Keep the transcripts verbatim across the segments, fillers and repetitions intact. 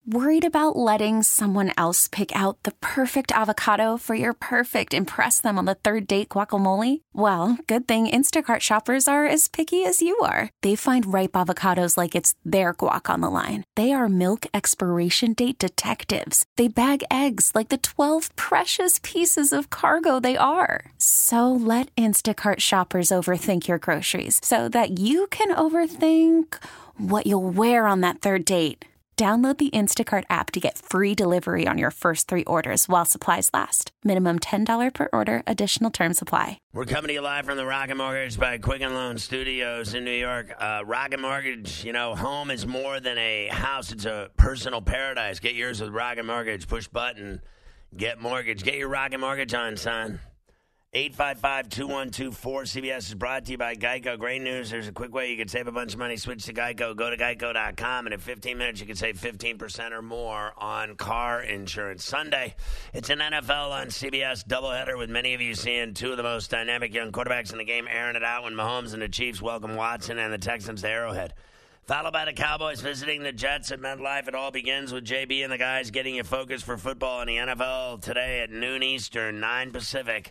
Worried about letting someone else pick out the perfect avocado for your perfect impress them on the third date guacamole? Well, good thing Instacart shoppers are as picky as you are. They find ripe avocados like it's their guac on the line. They are milk expiration date detectives. They bag eggs like the twelve precious pieces of cargo they are. So let Instacart shoppers overthink your groceries so that you can overthink what you'll wear on that third date. Download the Instacart app to get free delivery on your first three orders while supplies last. Minimum ten dollars per order. Additional terms apply. We're coming to you live from the Rocket Mortgage by Quicken Loan Studios in New York. Uh, Rocket Mortgage, you know, home is more than a house. It's a personal paradise. Get yours with Rocket Mortgage. Push button. Get mortgage. Get your Rocket Mortgage on, son. eight five five, two one two, four C B S is brought to you by Geico. Great news. There's a quick way you can save a bunch of money. Switch to Geico. Go to geico dot com, and in fifteen minutes, you can save fifteen percent or more on car insurance. Sunday, it's an N F L on C B S doubleheader with many of you seeing two of the most dynamic young quarterbacks in the game airing it out when Mahomes and the Chiefs welcome Watson and the Texans to Arrowhead. Followed by the Cowboys visiting the Jets at MetLife. It all begins with J B and the guys getting you focused for football in the N F L today at noon Eastern, nine Pacific.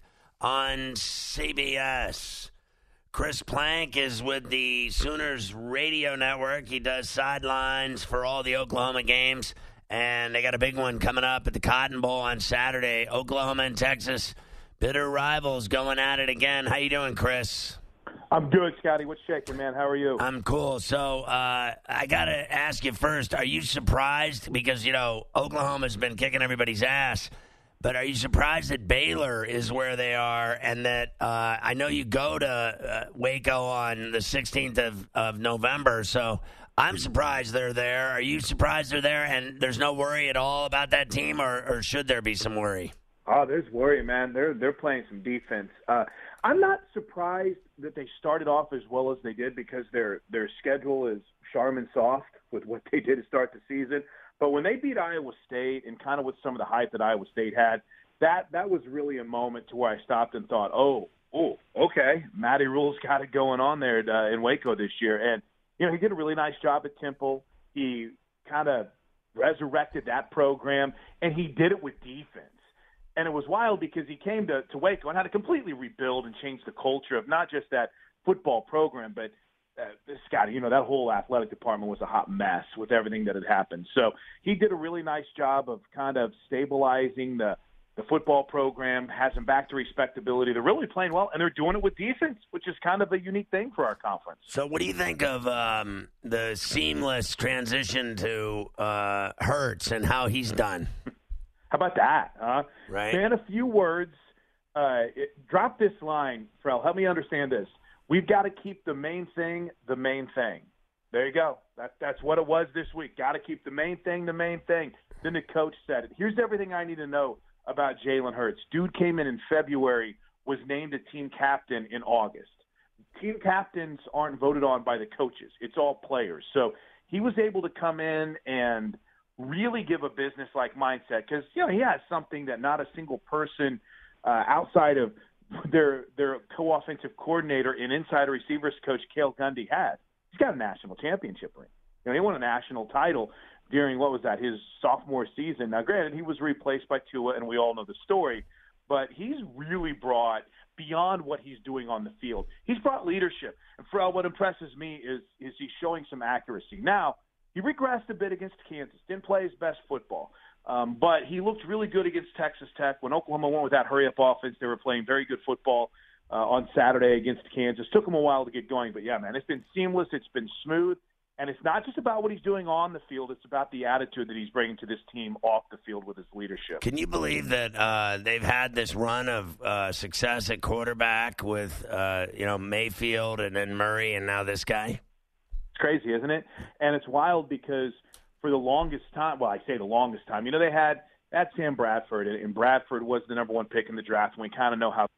On C B S, Chris Plank is with the Sooners radio network. He does sidelines for all the Oklahoma games, and they got a big one coming up at the Cotton Bowl on Saturday. Oklahoma and Texas, bitter rivals going at it again. How you doing, Chris? I'm good, Scotty. What's shaking, man? How are you? I'm cool. So uh, I got to ask you first, are you surprised? Because, you know, Oklahoma's been kicking everybody's ass. But are you surprised that Baylor is where they are and that uh, I know you go to uh, Waco on the sixteenth of, of November, so I'm surprised they're there. Are you surprised they're there and there's no worry at all about that team, or, or should there be some worry? Oh, there's worry, man. They're they're playing some defense. Uh, I'm not surprised that they started off as well as they did because their their schedule is Charmin soft with what they did to start the season. But when they beat Iowa State and kind of with some of the hype that Iowa State had, that that was really a moment to where I stopped and thought, oh, oh, okay, Matty Rule's got it going on there uh, in Waco this year. And, you know, he did a really nice job at Temple. He kind of resurrected that program, and he did it with defense. And it was wild because he came to, to Waco and had to completely rebuild and change the culture of not just that football program, but Uh, Scotty, you know, that whole athletic department was a hot mess with everything that had happened. So he did a really nice job of kind of stabilizing the, the football program, has them back to respectability. They're really playing well, and they're doing it with defense, which is kind of a unique thing for our conference. So what do you think of um, the seamless transition to uh, Hurts and how he's done? How about that, huh? Right. Man, a few words. Uh, it, drop this line, Frel. Help me understand this. We've got to keep the main thing the main thing. There you go. That, that's what it was this week. Got to keep the main thing the main thing. Then the coach said it. Here's everything I need to know about Jalen Hurts. Dude came in in February, was named a team captain in August. Team captains aren't voted on by the coaches. It's all players. So he was able to come in and really give a business-like mindset because, you know, he has something that not a single person uh, outside of their their co-offensive coordinator and inside receivers coach Cale Gundy had. He's got a national championship ring. You know, he won a national title during, what was that, his sophomore season. Now, granted, he was replaced by Tua, and we all know the story, but he's really brought beyond what he's doing on the field. He's brought leadership. And, Pharrell, what impresses me is, is he's showing some accuracy. Now, he regressed a bit against Kansas, didn't play his best football. Um, but he looked really good against Texas Tech. When Oklahoma went with that hurry-up offense, they were playing very good football uh, on Saturday against Kansas. Took him a while to get going. But, yeah, man, it's been seamless. It's been smooth. And it's not just about what he's doing on the field. It's about the attitude that he's bringing to this team off the field with his leadership. Can you believe that uh, they've had this run of uh, success at quarterback with, uh, you know, Mayfield and then Murray and now this guy? It's crazy, isn't it? And it's wild because – for the longest time, well, I say the longest time, you know, they had that Sam Bradford, and Bradford was the number one pick in the draft, and we kind of know how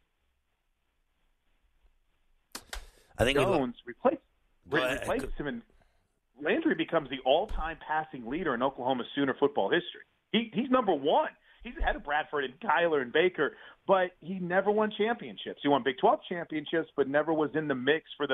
I think Jones replaced, But, replaced him, and Landry becomes the all-time passing leader in Oklahoma Sooner football history. He, he's number one. He's ahead of Bradford and Kyler and Baker, but he never won championships. He won Big twelve championships, but never was in the mix for the,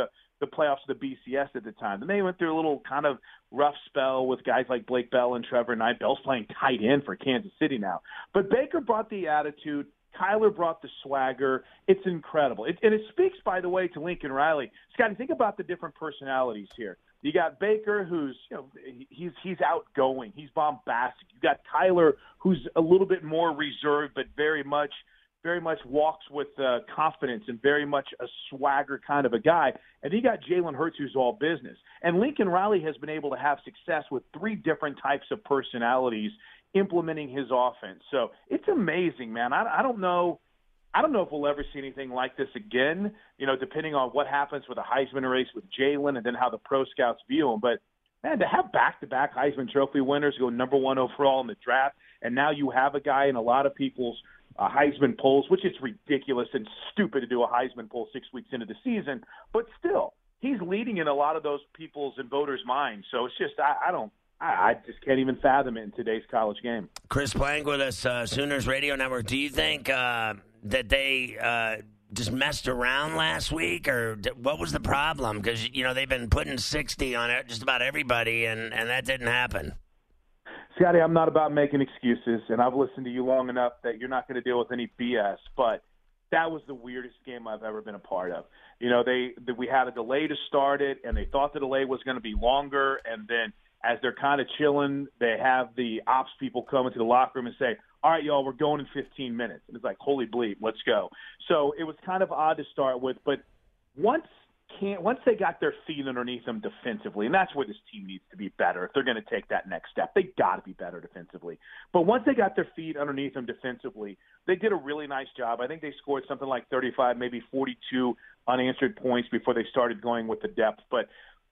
the playoffs of the B C S at the time. Then they went through a little kind of rough spell with guys like Blake Bell and Trevor Knight. Bell's playing tight end for Kansas City now. But Baker brought the attitude. Kyler brought the swagger. It's incredible. It, and it speaks, by the way, to Lincoln Riley. Scotty, think about the different personalities here. You got Baker, who's, you know, he's he's outgoing. He's bombastic. You got Kyler, who's a little bit more reserved, but very much very much walks with uh, confidence and very much a swagger kind of a guy. And you got Jalen Hurts, who's all business. And Lincoln Riley has been able to have success with three different types of personalities implementing his offense. So it's amazing, man. I, I don't know. I don't know if we'll ever see anything like this again, you know, depending on what happens with the Heisman race with Jalen and then how the pro scouts view him. But, man, to have back-to-back Heisman Trophy winners go number one overall in the draft, and now you have a guy in a lot of people's uh, Heisman polls, which is ridiculous and stupid to do a Heisman poll six weeks into the season, but still, he's leading in a lot of those people's and voters' minds. So it's just, I, I don't, I just can't even fathom it in today's college game. Chris Plank with us, uh, Sooners Radio Network. Do you think uh, that they uh, just messed around last week, or what was the problem? Because, you know, they've been putting sixty on it, just about everybody, and, and that didn't happen. Scotty, I'm not about making excuses, and I've listened to you long enough that you're not going to deal with any B S, but that was the weirdest game I've ever been a part of. You know, they we had a delay to start it, and they thought the delay was going to be longer, and then as they're kind of chilling, they have the ops people come into the locker room and say, all right, y'all, we're going in fifteen minutes. And it's like, holy bleep, let's go. So it was kind of odd to start with, but once can't, once they got their feet underneath them defensively, and that's where this team needs to be better if they're going to take that next step. They got to be better defensively. But once they got their feet underneath them defensively, they did a really nice job. I think they scored something like thirty-five, maybe forty-two unanswered points before they started going with the depth. But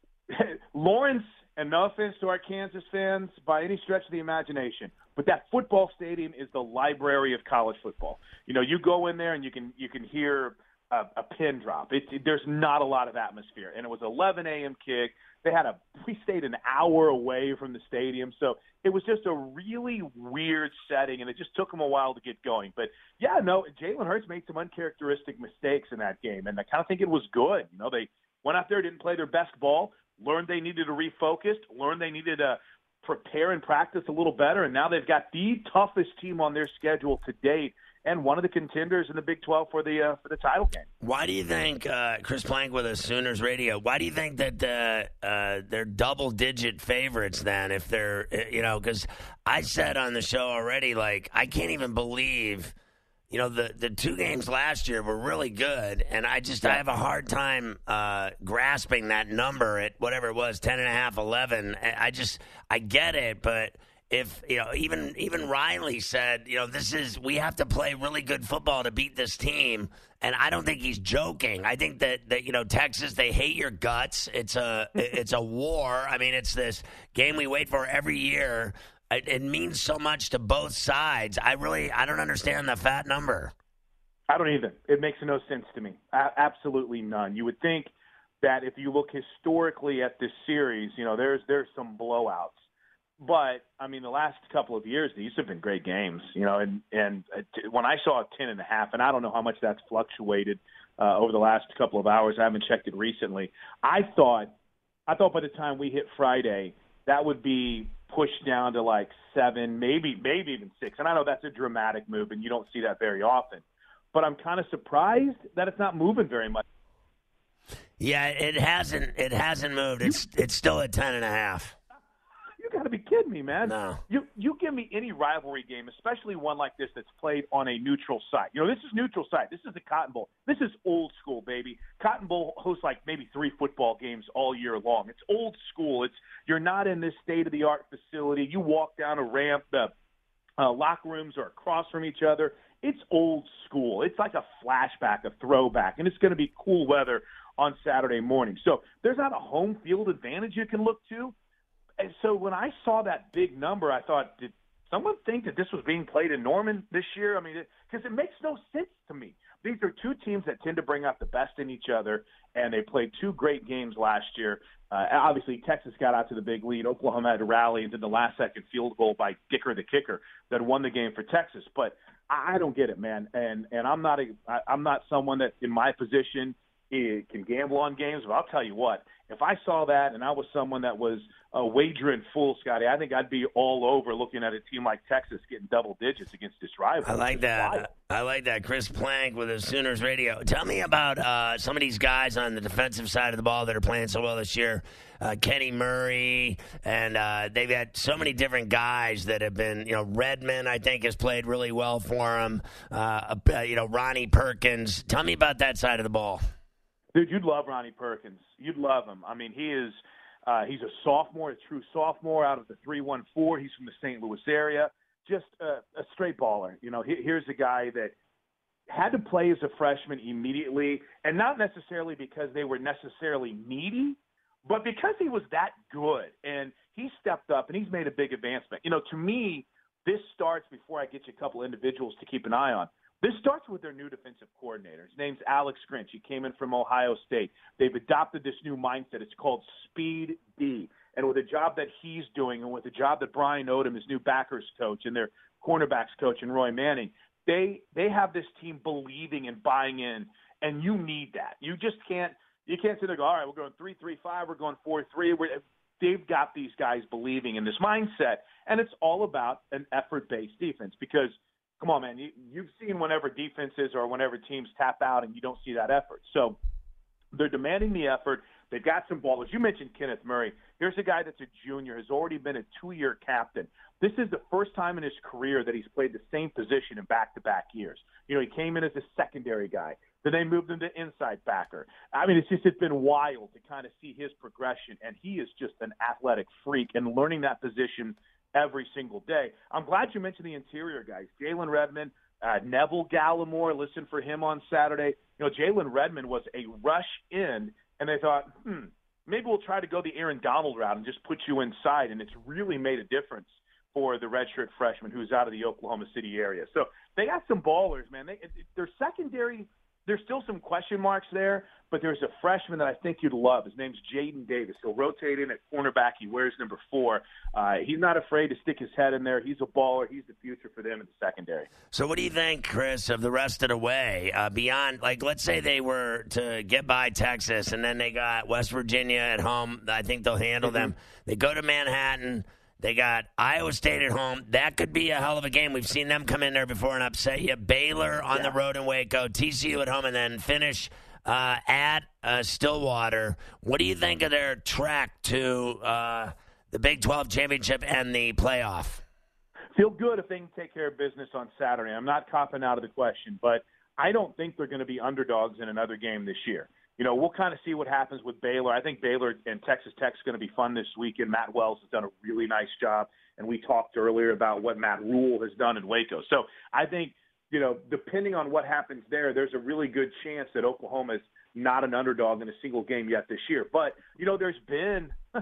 Lawrence, and no offense to our Kansas fans by any stretch of the imagination, but that football stadium is the library of college football. You know, you go in there and you can you can hear a, a pin drop. It, it, there's not a lot of atmosphere, and it was eleven a.m. kick. They had a we stayed an hour away from the stadium, so it was just a really weird setting, and it just took them a while to get going. But yeah, no, Jalen Hurts made some uncharacteristic mistakes in that game, and I kind of think it was good. You know, they went out there, didn't play their best ball, learned they needed to refocus, learned they needed to prepare and practice a little better, and now they've got the toughest team on their schedule to date, and one of the contenders in the Big twelve for the uh, for the title game. Why do you think, uh, Chris Plank with us, Sooners Radio, why do you think that uh, uh, they're double-digit favorites then if they're, you know, because I said on the show already, like, I can't even believe – you know, the, the two games last year were really good, and I just I have a hard time uh, grasping that number at whatever it was, ten and a half, eleven. I just I get it, but if you know, even even Riley said, you know, this is we have to play really good football to beat this team, and I don't think he's joking. I think that that you know, Texas, they hate your guts. It's a it's a war. I mean, it's this game we wait for every year. It means so much to both sides. I really, I don't understand the fat number. I don't either. It makes no sense to me. A- absolutely none. You would think that if you look historically at this series, you know, there's there's some blowouts. But, I mean, the last couple of years, these have been great games. You know, and, and when I saw a ten and a half, and I don't know how much that's fluctuated uh, over the last couple of hours. I haven't checked it recently. I thought, I thought by the time we hit Friday, that would be pushed down to like seven, maybe maybe even six. And I know that's a dramatic move, and you don't see that very often. But I'm kind of surprised that it's not moving very much. Yeah, it hasn't. It hasn't moved. It's it's still at ten and a half. You got to be kidding me, man. No. You you give me any rivalry game, especially one like this that's played on a neutral site. You know, this is neutral site. This is the Cotton Bowl. This is old school, baby. Cotton Bowl hosts like maybe three football games all year long. It's old school. It's you're not in this state-of-the-art facility. You walk down a ramp. The uh, locker rooms are across from each other. It's old school. It's like a flashback, a throwback, and it's going to be cool weather on Saturday morning. So there's not a home field advantage you can look to. And so when I saw that big number, I thought, did someone think that this was being played in Norman this year? I mean, because it, it makes no sense to me. These are two teams that tend to bring out the best in each other, and they played two great games last year. Uh, obviously, Texas got out to the big lead. Oklahoma had to rally and did the last-second field goal by Dicker the kicker that won the game for Texas. But I don't get it, man. And and I'm not a, I, I'm not someone that in my position He can gamble on games. But I'll tell you what, if I saw that and I was someone that was a wagering fool, Scotty, I think I'd be all over looking at a team like Texas getting double digits against this rival. I like that. Wild. I like that. Chris Plank with the Sooners Radio. Tell me about uh, some of these guys on the defensive side of the ball that are playing so well this year. Uh, Kenny Murray, and uh, they've had so many different guys that have been, you know, Redmond, I think, has played really well for them. Uh, uh, you know, Ronnie Perkins. Tell me about that side of the ball. Dude, you'd love Ronnie Perkins. You'd love him. I mean, he is uh, he's a sophomore, a true sophomore out of the three one four. He's from the Saint Louis area. Just a, a straight baller. You know, he, here's a guy that had to play as a freshman immediately, and not necessarily because they were necessarily needy, but because he was that good. And he stepped up, and he's made a big advancement. You know, to me, this starts, before I get you a couple individuals to keep an eye on, this starts with their new defensive coordinator. His name's Alex Grinch. He came in from Ohio State. They've adopted this new mindset. It's called Speed D. And with the job that he's doing, and with the job that Brian Odom, his new backers coach, and their cornerbacks coach, and Roy Manning, they they have this team believing and buying in, and you need that. You just can't you can't sit there and go, all right, we're going three three five, we're going four three. We're, they've got these guys believing in this mindset, and it's all about an effort-based defense because – come on, man. You, you've seen whenever defenses or whenever teams tap out and you don't see that effort. So they're demanding the effort. They've got some ballers. You mentioned Kenneth Murray. Here's a guy that's a junior, has already been a two-year captain. This is the first time in his career that he's played the same position in back-to-back years. You know, he came in as a secondary guy. Then they moved him to inside backer. I mean, it's just it's been wild to kind of see his progression, and he is just an athletic freak and learning that position every single day. I'm glad you mentioned the interior guys. Jalen Redmond, uh, Neville Gallimore, listen for him on Saturday. You know, Jalen Redmond was a rush in, and they thought, hmm, maybe we'll try to go the Aaron Donald route and just put you inside, and it's really made a difference for the redshirt freshman who's out of the Oklahoma City area. So they got some ballers, man. They, their secondary, there's still some question marks there, but there's a freshman that I think you'd love. His name's Jaden Davis. He'll rotate in at cornerback. He wears number four. Uh, he's not afraid to stick his head in there. He's a baller. He's the future for them in the secondary. So what do you think, Chris, of the rest of the way uh, beyond, like, let's say they were to get by Texas and then they got West Virginia at home. I think they'll handle mm-hmm. them. They go to Manhattan. They got Iowa State at home. That could be a hell of a game. We've seen them come in there before and upset you. Baylor on yeah. the road in Waco, T C U at home, and then finish uh, at uh, Stillwater. What do you think of their track to uh, the Big twelve championship and the playoff? Feel good if they can take care of business on Saturday. I'm not copping out of the question, but I don't think they're going to be underdogs in another game this year. You know, we'll kind of see what happens with Baylor. I think Baylor and Texas Tech is going to be fun this weekend. Matt Wells has done a really nice job, and we talked earlier about what Matt Rule has done in Waco. So I think, you know, depending on what happens there, there's a really good chance that Oklahoma is not an underdog in a single game yet this year. But, you know, there's been –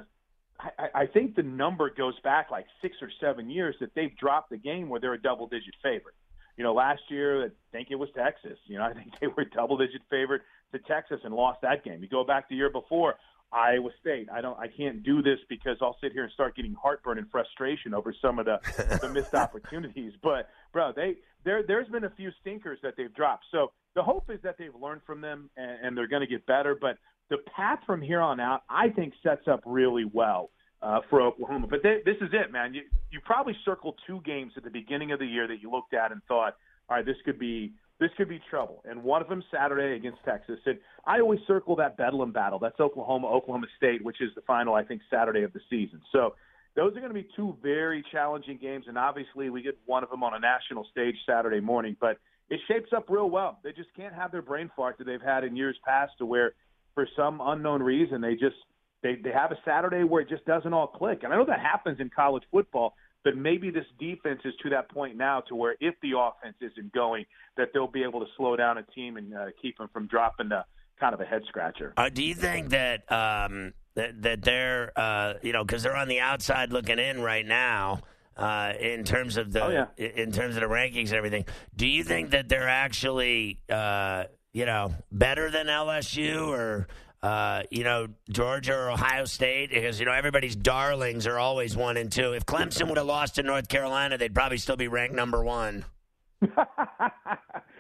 I, I think the number goes back like six or seven years that they've dropped the game where they're a double-digit favorite. You know, last year, I think it was Texas. You know, I think they were a double-digit favorite to Texas and lost that game. You go back the year before, Iowa State. I don't. I can't do this because I'll sit here and start getting heartburn and frustration over some of the, the missed opportunities. But, bro, they there there's been a few stinkers that they've dropped. So the hope is that they've learned from them and, and they're going to get better. But the path from here on out, I think, sets up really well Uh, for Oklahoma. But they, this is it, man. You you probably circled two games at the beginning of the year that you looked at and thought, all right, this could be this could be trouble. And one of them Saturday against Texas. And I always circle that Bedlam battle. That's Oklahoma, Oklahoma State, which is the final, I think, Saturday of the season. So those are going to be two very challenging games. And obviously we get one of them on a national stage Saturday morning. But it shapes up real well. They just can't have their brain fart that they've had in years past to where for some unknown reason they just – They they have a Saturday where it just doesn't all click. And I know that happens in college football, but maybe this defense is to that point now to where if the offense isn't going, that they'll be able to slow down a team and uh, keep them from dropping the kind of a head-scratcher. Uh, do you think that um, that, that they're, uh, you know, because they're on the outside looking in right now uh, in terms of the oh, yeah. in terms of the rankings and everything, do you think that they're actually, uh, you know, better than L S U or – Uh, you know, Georgia or Ohio State, because, you know, everybody's darlings are always one and two. If Clemson would have lost to North Carolina, they'd probably still be ranked number one.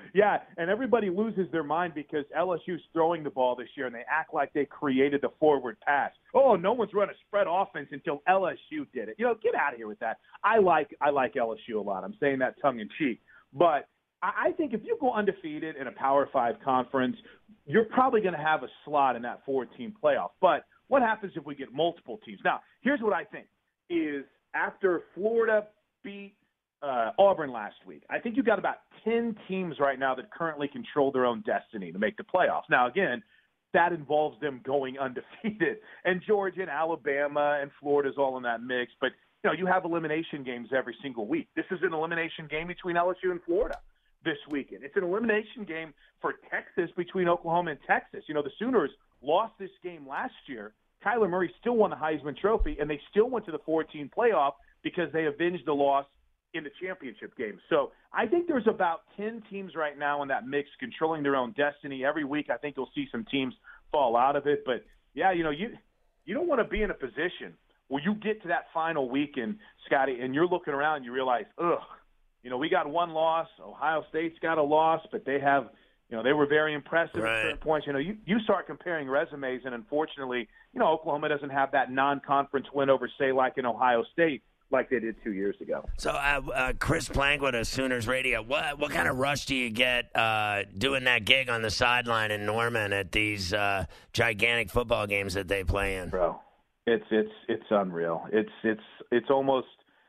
Yeah, and everybody loses their mind because L S U's throwing the ball this year, and they act like they created the forward pass. Oh, no one's run a spread offense until L S U did it. You know, get out of here with that. I like I like L S U a lot. I'm saying that tongue-in-cheek. But I think if you go undefeated in a Power Five conference, you're probably going to have a slot in that four-team playoff. But what happens if we get multiple teams? Now, here's what I think is after Florida beat uh, Auburn last week, I think you've got about ten teams right now that currently control their own destiny to make the playoffs. Now, again, that involves them going undefeated. And Georgia and Alabama and Florida's all in that mix. But, you know, you have elimination games every single week. This is an elimination game between L S U and Florida this weekend. It's an elimination game for Texas between Oklahoma and Texas. You know, the Sooners lost this game last year. Kyler Murray still won the Heisman Trophy, and they still went to the four-team playoff because they avenged the loss in the championship game. So I think there's about ten teams right now in that mix controlling their own destiny. Every week I think you'll see some teams fall out of it. But, yeah, you know, you you don't want to be in a position where you get to that final weekend, Scotty, and you're looking around and you realize, ugh, you know, we got one loss. Ohio State's got a loss, but they have, you know, they were very impressive right. at certain points. You know, you, you start comparing resumes, and unfortunately, you know, Oklahoma doesn't have that non-conference win over, say, like in Ohio State, like they did two years ago. So, uh, uh, Chris Plankwood of Sooners Radio, what what kind of rush do you get uh, doing that gig on the sideline in Norman at these uh, gigantic football games that they play in? Bro, it's it's it's unreal. It's it's it's almost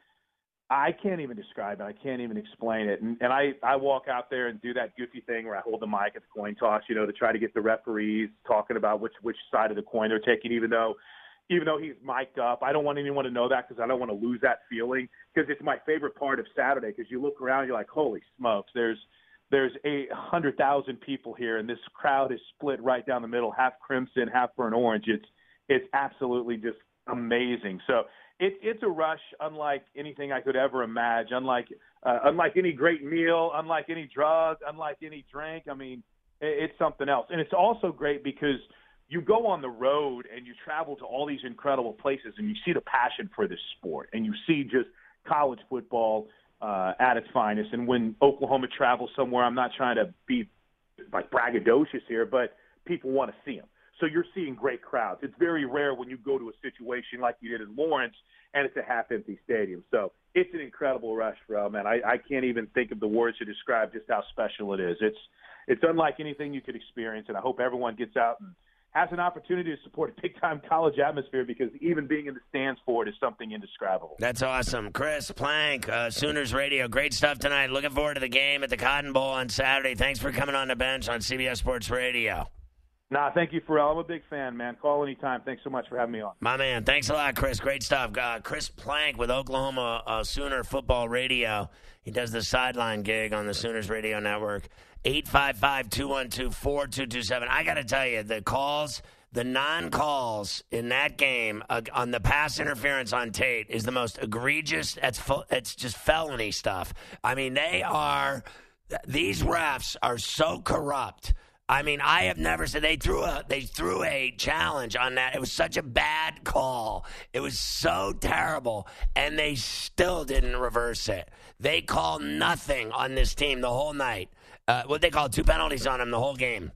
I can't even describe it. I can't even explain it. And, and I, I walk out there and do that goofy thing where I hold the mic at the coin toss, you know, to try to get the referees talking about which which side of the coin they're taking, even though even though he's mic'd up. I don't want anyone to know that because I don't want to lose that feeling, because it's my favorite part of Saturday, because you look around, you're like, holy smokes, there's there's a hundred thousand people here, and this crowd is split right down the middle, half crimson, half burnt orange. It's it's absolutely just amazing. So it, it's a rush unlike anything I could ever imagine, unlike uh, unlike any great meal, unlike any drug, unlike any drink. I mean, it, it's something else. And it's also great because you go on the road and you travel to all these incredible places and you see the passion for this sport, and you see just college football uh, at its finest. And when Oklahoma travels somewhere, I'm not trying to be like braggadocious here, but people want to see them. So you're seeing great crowds. It's very rare when you go to a situation like you did in Lawrence and it's a half-empty stadium. So it's an incredible rush, bro, man. I, I can't even think of the words to describe just how special it is. It's it's unlike anything you could experience, and I hope everyone gets out and has an opportunity to support a big-time college atmosphere, because even being in the stands for it is something indescribable. That's awesome. Chris Plank, uh, Sooners Radio, great stuff tonight. Looking forward to the game at the Cotton Bowl on Saturday. Thanks for coming on the bench on C B S Sports Radio. Nah, thank you, Pharrell. I'm a big fan, man. Call anytime. Thanks so much for having me on. My man. Thanks a lot, Chris. Great stuff. Uh, Chris Plank with Oklahoma uh, Sooner Football Radio. He does the sideline gig on the Sooners Radio Network. eight five five, two one two, four two two seven. I got to tell you, the calls, the non-calls in that game uh, on the pass interference on Tate is the most egregious. It's, fu- it's just felony stuff. I mean, they are – these refs are so corrupt. I mean, I have never said they threw a they threw a challenge on that. It was such a bad call. It was so terrible, and they still didn't reverse it. They called nothing on this team the whole night. Uh, what they called two penalties on them the whole game.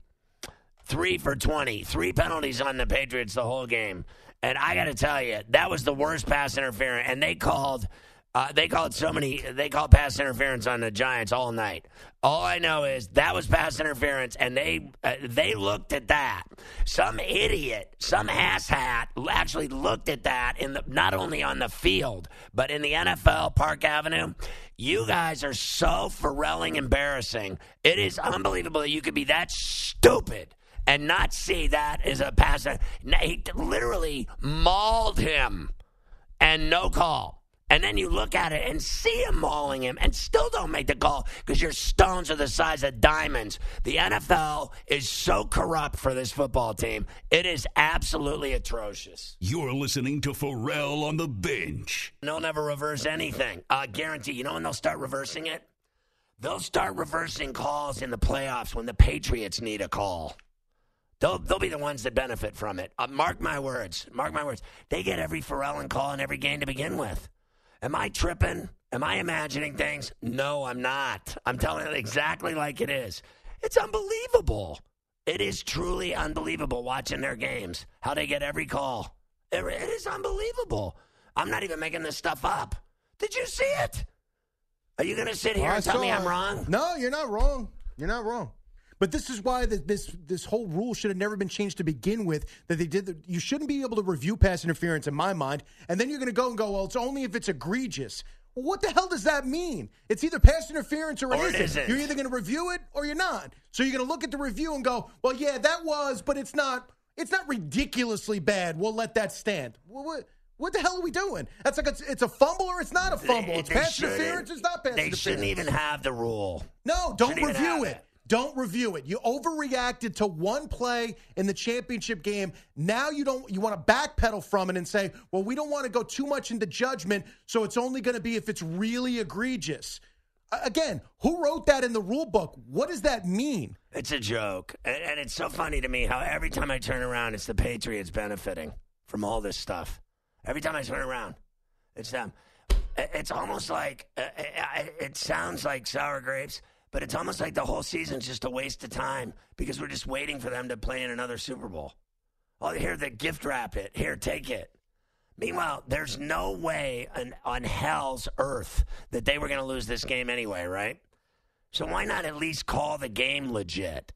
Three for twenty. Three penalties on the Patriots the whole game. And I got to tell you, that was the worst pass interference. And they called uh, they called so many. They called pass interference on the Giants all night. All I know is that was pass interference, and they uh, they looked at that. Some idiot, some asshat, actually looked at that in the not only on the field but in the N F L Park Avenue. You guys are so Pharrelling embarrassing. It is unbelievable that you could be that stupid and not see that as a pass. He literally mauled him, and no call. And then you look at it and see him mauling him and still don't make the call because your stones are the size of diamonds. The N F L is so corrupt for this football team. It is absolutely atrocious. You're listening to Pharrell on the Bench. They'll never reverse anything. I uh, guarantee. You know when they'll start reversing it? They'll start reversing calls in the playoffs when the Patriots need a call. They'll, they'll be the ones that benefit from it. Uh, mark my words. Mark my words. They get every Pharrelling call in every game to begin with. Am I tripping? Am I imagining things? No, I'm not. I'm telling it exactly like it is. It's unbelievable. It is truly unbelievable watching their games, how they get every call. It, it is unbelievable. I'm not even making this stuff up. Did you see it? Are you going to sit here oh, and tell saw, me I'm wrong? No, you're not wrong. You're not wrong. But this is why the, this this whole rule should have never been changed to begin with, that they did. The, you shouldn't be able to review pass interference, in my mind, and then you're going to go and go, well, it's only if it's egregious. Well, what the hell does that mean? It's either pass interference or it, or it isn't. isn't. You're either going to review it or you're not. So you're going to look at the review and go, well, yeah, that was, but it's not It's not ridiculously bad. We'll let that stand. What, what, what the hell are we doing? That's like it's, it's a fumble or it's not a fumble. They, it's they pass interference. It's not pass they interference. They shouldn't even have the rule. No, don't Shouldn't review it. it. Don't review it. You overreacted to one play in the championship game. Now you don't. You want to backpedal from it and say, well, we don't want to go too much into judgment, so it's only going to be if it's really egregious. Again, who wrote that in the rule book? What does that mean? It's a joke. And, and it's so funny to me how every time I turn around, it's the Patriots benefiting from all this stuff. Every time I turn around, it's them. It's almost like, uh, it sounds like sour grapes, but it's almost like the whole season's just a waste of time because we're just waiting for them to play in another Super Bowl. Oh, here, they gift wrap it. Here, take it. Meanwhile, there's no way on, on hell's earth that they were going to lose this game anyway, right? So why not at least call the game legit?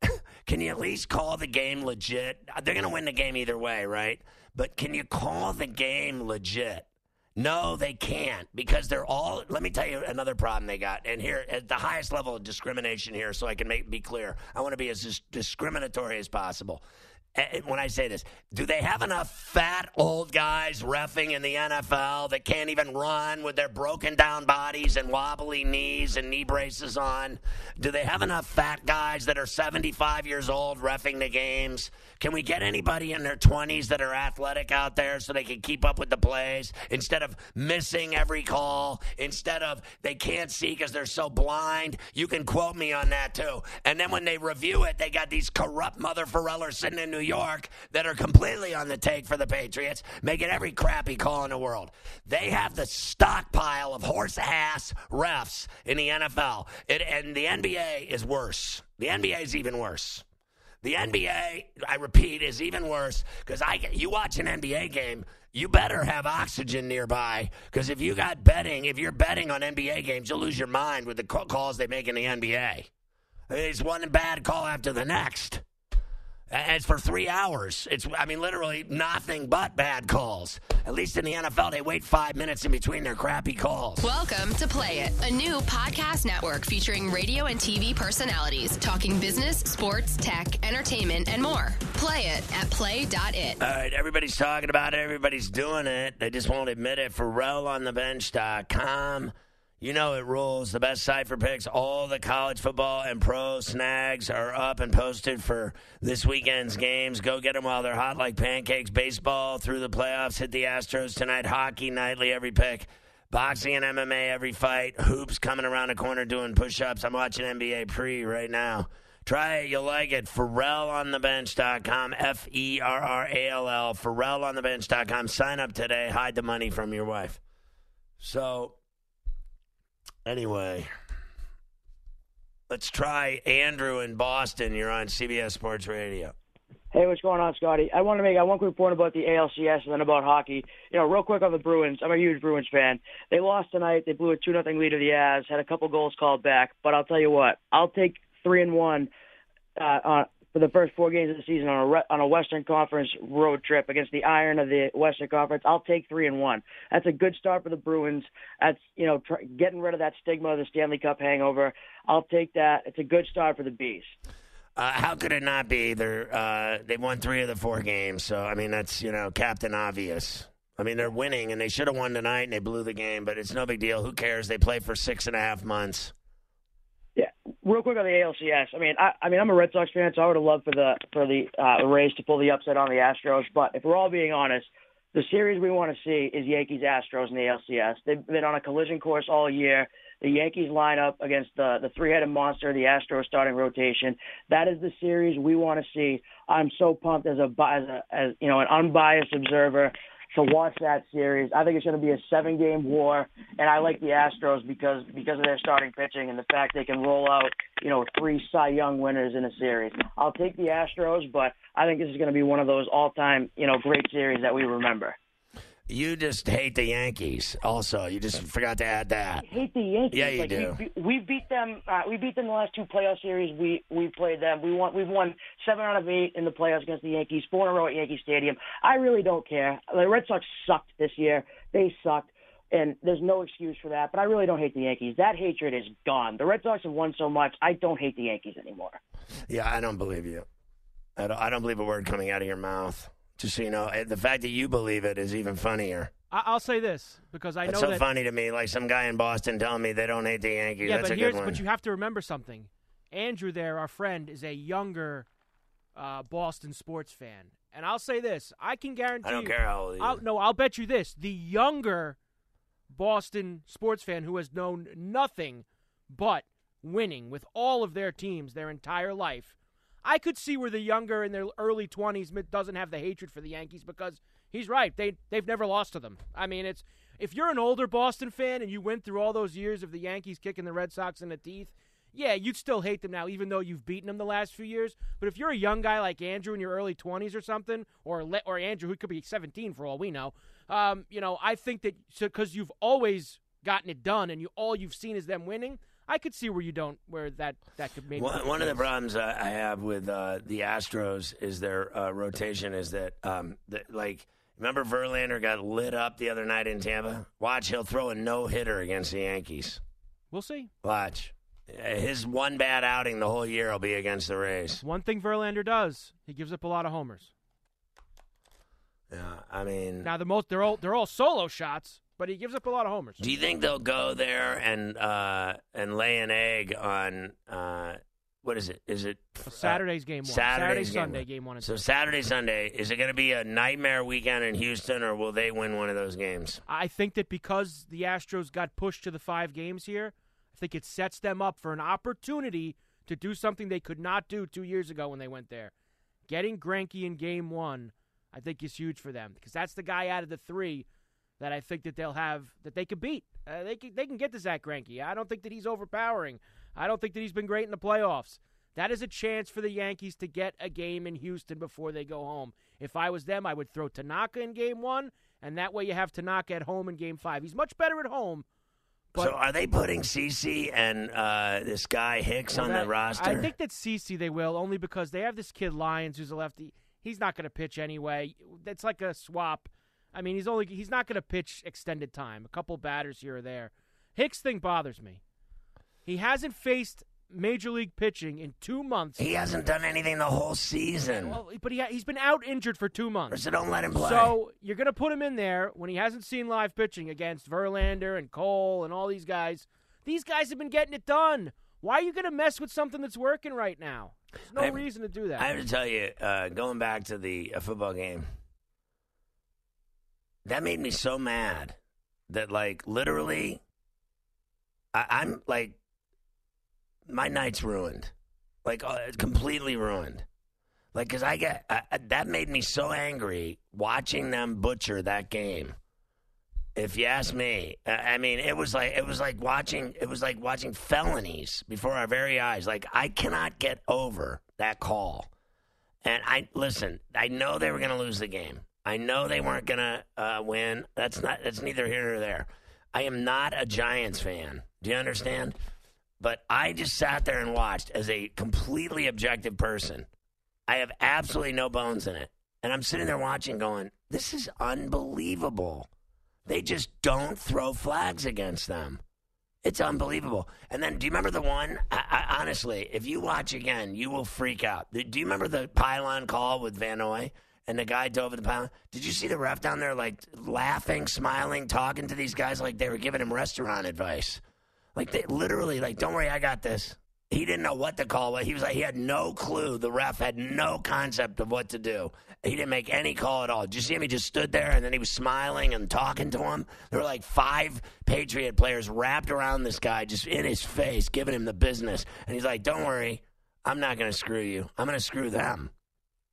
Can you at least call the game legit? They're going to win the game either way, right? But can you call the game legit? No, they can't because they're all – let me tell you another problem they got. And here, at the highest level of discrimination here, so I can make be clear, I want to be as dis- discriminatory as possible. When I say this, do they have enough fat old guys reffing in the N F L that can't even run with their broken down bodies and wobbly knees and knee braces on? Do they have enough fat guys that are seventy-five years old reffing the games? Can we get anybody in their twenties that are athletic out there so they can keep up with the plays instead of missing every call, instead of they can't see because they're so blind? You can quote me on that too. And then when they review it, they got these corrupt mother Ferrellers sitting in New New York that are completely on the take for the Patriots, making every crappy call in the world. They have the stockpile of horse-ass refs in the N F L. It, and the N B A is worse. The N B A is even worse. The N B A, I repeat, is even worse because I you watch an N B A game, you better have oxygen nearby because if you got betting, if you're betting on N B A games, you'll lose your mind with the calls they make in the N B A. It's one bad call after the next. And it's for three hours. It's, I mean, literally nothing but bad calls. At least in the N F L, they wait five minutes in between their crappy calls. Welcome to Play It, a new podcast network featuring radio and T V personalities talking business, sports, tech, entertainment, and more. Play it at play dot it. All right, everybody's talking about it. Everybody's doing it. They just won't admit it. Ferrell on the bench dot com. You know it rules. The best site for picks. All the college football and pro snags are up and posted for this weekend's games. Go get them while they're hot like pancakes. Baseball through the playoffs. Hit the Astros tonight. Hockey nightly, every pick. Boxing and M M A, every fight. Hoops coming around the corner doing push-ups. I'm watching N B A pre right now. Try it. You'll like it. Ferrell on the bench dot com. F E R R A L L. Ferrell on the bench dot com. Sign up today. Hide the money from your wife. So... Anyway, let's try Andrew in Boston. You're on C B S Sports Radio. Hey, what's going on, Scotty? I want to make one quick point about the A L C S and then about hockey. You know, real quick on the Bruins. I'm a huge Bruins fan. They lost tonight. They blew a two nothing lead to the Avs, had a couple goals called back. But I'll tell you what, I'll take three and one uh, on, for the first four games of the season on a re- on a Western Conference road trip against the Iron of the Western Conference. I'll take three and one. That's a good start for the Bruins. That's, you know, tr- getting rid of that stigma of the Stanley Cup hangover. I'll take that. It's a good start for the Bees. Uh, how could it not be? They're uh, they won three of the four games, so I mean that's you know Captain Obvious. I mean they're winning, and they should have won tonight, and they blew the game, but it's no big deal. Who cares? They play for six and a half months. Yeah, real quick on the A L C S. I mean, I, I mean, I'm a Red Sox fan, so I would have loved for the for the uh, Rays to pull the upset on the Astros. But if we're all being honest, the series we want to see is Yankees-Astros in the A L C S. They've been on a collision course all year. The Yankees line up against the the three-headed monster, the Astros starting rotation. That is the series we want to see. I'm so pumped as a as a as you know an unbiased observer. to watch that series. I think it's going to be a seven-game war, and I like the Astros because because of their starting pitching and the fact they can roll out, you know, three Cy Young winners in a series. I'll take the Astros, but I think this is going to be one of those all-time, you know, great series that we remember. You just hate the Yankees. Also, you just forgot to add that. I hate the Yankees. Yeah, you like, do. We, we beat them. Uh, we beat them the last two playoff series. We we played them. We won. We've won seven out of eight in the playoffs against the Yankees. Four in a row at Yankee Stadium. I really don't care. The Red Sox sucked this year. They sucked, and there's no excuse for that. But I really don't hate the Yankees. That hatred is gone. The Red Sox have won so much. I don't hate the Yankees anymore. Yeah, I don't believe you. I don't, I don't believe a word coming out of your mouth. Just so you know, the fact that you believe it is even funnier. I'll say this because I know it's so that, funny to me, like some guy in Boston telling me they don't hate the Yankees. Yeah, That's but a here's good one. but you have to remember something. Andrew there, our friend, is a younger uh, Boston sports fan, and I'll say this: I can guarantee. I don't you, care how old he I'll, is. No, I'll bet you this: the younger Boston sports fan who has known nothing but winning with all of their teams their entire life, I could see where the younger in their early twenties doesn't have the hatred for the Yankees because he's right. They, they've never lost to them. I mean, it's if you're an older Boston fan and you went through all those years of the Yankees kicking the Red Sox in the teeth, yeah, you'd still hate them now even though you've beaten them the last few years. But if you're a young guy like Andrew in your early twenties or something, or or Andrew who could be seventeen for all we know, um, you know, I think that because you've always gotten it done and you all you've seen is them winning, I could see where you don't, where that, that could maybe. One, one of the problems uh, I have with uh, the Astros is their uh, rotation is that, um, the, like, remember Verlander got lit up the other night in Tampa? Watch, he'll throw a no-hitter against the Yankees. We'll see. Watch. His one bad outing the whole year will be against the Rays. One thing Verlander does, he gives up a lot of homers. Yeah, I mean. Now, the most they're all, they're all solo shots, but he gives up a lot of homers. Do you think they'll go there and uh, and lay an egg on uh, what is it? Is it Saturday's game one? Saturday's Saturday, game Sunday one. game one. And so two. Saturday, Sunday. Is it going to be a nightmare weekend in Houston, or will they win one of those games? I think that because the Astros got pushed to the five games here, I think it sets them up for an opportunity to do something they could not do two years ago when they went there. Getting Greinke in game one, I think, is huge for them because that's the guy out of the three that I think that they'll have, that they could beat. Uh, they can, they can get to Zach Greinke. I don't think that he's overpowering. I don't think that he's been great in the playoffs. That is a chance for the Yankees to get a game in Houston before they go home. If I was them, I would throw Tanaka in game one, and that way you have Tanaka at home in game five. He's much better at home. But so are they putting CeCe and uh, this guy Hicks well, on that, the roster? I think that CeCe they will, only because they have this kid Lyons who's a lefty. He's not going to pitch anyway. That's like a swap. I mean, he's only he's not going to pitch extended time, a couple batters here or there. Hicks thing bothers me. He hasn't faced major league pitching in two months. He hasn't done anything the whole season. Well, but he ha- he's been out injured for two months. So don't let him play. So you're going to put him in there when he hasn't seen live pitching against Verlander and Cole and all these guys. These guys have been getting it done. Why are you going to mess with something that's working right now? There's no I, reason to do that. I have to tell you, uh, going back to the uh, football game, that made me so mad that, like, literally, I, I'm, like, my night's ruined. Like, uh, completely ruined. Like, because I get, I, I, that made me so angry watching them butcher that game. If you ask me, I mean, it was like it was like watching it was like watching felonies before our very eyes. Like, I cannot get over that call. And I listen. I know they were going to lose the game. I know they weren't going to uh, win. That's not. That's neither here nor there. I am not a Giants fan. Do you understand? But I just sat there and watched as a completely objective person. I have absolutely no bones in it, and I'm sitting there watching, going, "This is unbelievable." They just don't throw flags against them. It's unbelievable. And then, do you remember the one? I, I, honestly, if you watch again, you will freak out. Do you remember the pylon call with Van Noy? And the guy dove at the pylon? Did you see the ref down there, like, laughing, smiling, talking to these guys like they were giving him restaurant advice? Like, they literally, like, don't worry, I got this. He didn't know what to call it. He was like, he had no clue. The ref had no concept of what to do. He didn't make any call at all. Did you see him? He just stood there, and then he was smiling and talking to him. There were like five Patriot players wrapped around this guy, just in his face, giving him the business. And he's like, don't worry, I'm not going to screw you. I'm going to screw them.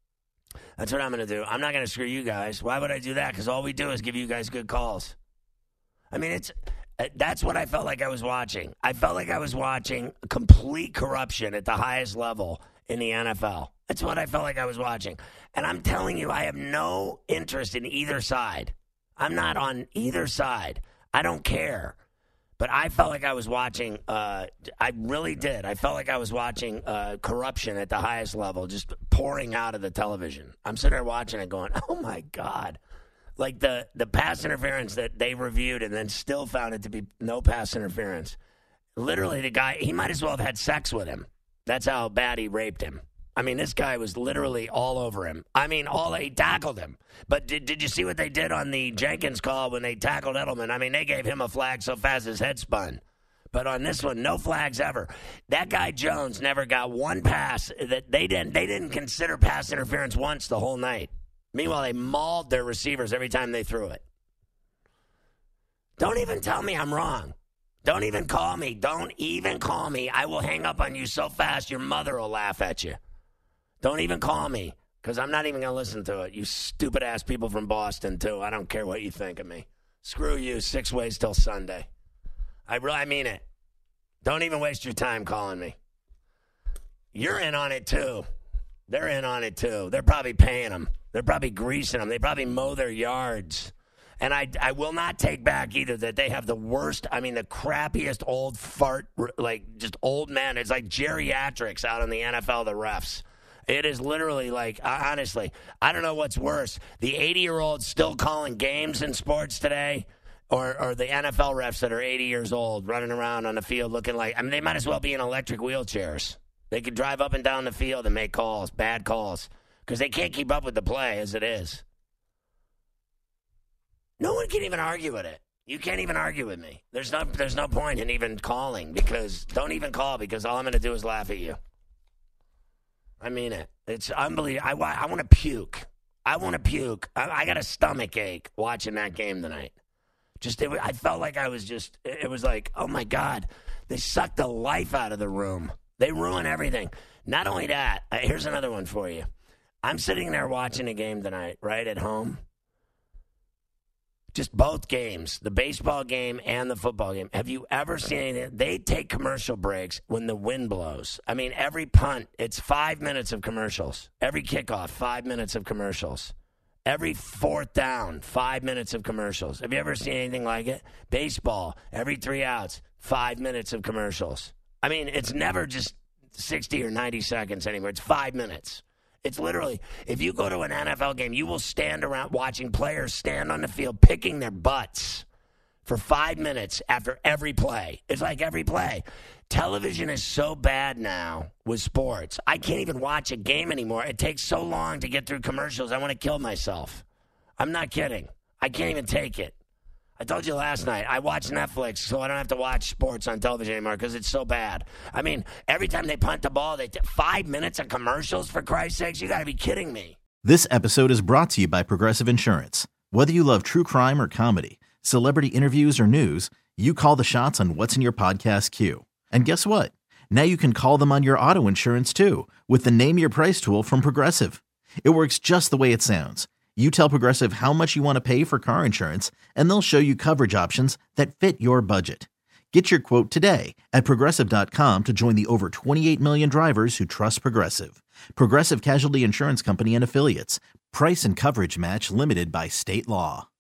That's what I'm going to do. I'm not going to screw you guys. Why would I do that? Because all we do is give you guys good calls. I mean, it's that's what I felt like I was watching. I felt like I was watching complete corruption at the highest level in the N F L. That's what I felt like I was watching. And I'm telling you, I have no interest in either side. I'm not on either side. I don't care. But I felt like I was watching, uh, I really did. I felt like I was watching uh, corruption at the highest level, just pouring out of the television. I'm sitting there watching it going, oh, my God. Like the, the pass interference that they reviewed and then still found it to be no pass interference. Literally, the guy, he might as well have had sex with him. That's how bad he raped him. I mean, this guy was literally all over him. I mean, all he tackled him. But did, did you see what they did on the Jenkins call when they tackled Edelman? I mean, they gave him a flag so fast his head spun. But on this one, no flags ever. That guy Jones never got one pass. That they didn't. They didn't consider pass interference once the whole night. Meanwhile, they mauled their receivers every time they threw it. Don't even tell me I'm wrong. Don't even call me. Don't even call me. I will hang up on you so fast your mother will laugh at you. Don't even call me, because I'm not even going to listen to it. You stupid-ass people from Boston, too. I don't care what you think of me. Screw you. Six ways till Sunday. I really I mean it. Don't even waste your time calling me. You're in on it, too. They're in on it, too. They're probably paying them. They're probably greasing them. They probably mow their yards. And I, I will not take back either that they have the worst, I mean, the crappiest old fart, like just old men. It's like geriatrics out in the N F L, the refs. It is literally like, honestly, I don't know what's worse. The eighty-year-olds still calling games in sports today, or, or the N F L refs that are eighty years old running around on the field looking like, I mean, they might as well be in electric wheelchairs. They could drive up and down the field and make calls, bad calls, because they can't keep up with the play as it is. No one can even argue with it. You can't even argue with me. There's no, there's no point in even calling, because don't even call, because all I'm going to do is laugh at you. I mean it. It's unbelievable. I, I want to puke. I want to puke. I, I got a stomach ache watching that game tonight. Just, it, I felt like I was just, it was like, oh my God, they sucked the life out of the room. They ruin everything. Not only that, uh, here's another one for you. I'm sitting there watching a game tonight, right at home. Just both games, the baseball game and the football game. Have you ever seen anything? They take commercial breaks when the wind blows. I mean, every punt, it's five minutes of commercials. Every kickoff, five minutes of commercials. Every fourth down, five minutes of commercials. Have you ever seen anything like it? Baseball, every three outs, five minutes of commercials. I mean, it's never just sixty or ninety seconds anymore. It's five minutes. It's literally, if you go to an N F L game, you will stand around watching players stand on the field picking their butts for five minutes after every play. It's like every play. Television is so bad now with sports. I can't even watch a game anymore. It takes so long to get through commercials. I want to kill myself. I'm not kidding. I can't even take it. I told you last night, I watch Netflix so I don't have to watch sports on television anymore because it's so bad. I mean, every time they punt the ball, they t- five minutes of commercials, for Christ's sakes. You got to be kidding me. This episode is brought to you by Progressive Insurance. Whether you love true crime or comedy, celebrity interviews or news, you call the shots on what's in your podcast queue. And guess what? Now you can call them on your auto insurance too with the Name Your Price tool from Progressive. It works just the way it sounds. You tell Progressive how much you want to pay for car insurance, and they'll show you coverage options that fit your budget. Get your quote today at Progressive dot com to join the over twenty-eight million drivers who trust Progressive. Progressive Casualty Insurance Company and Affiliates. Price and coverage match limited by state law.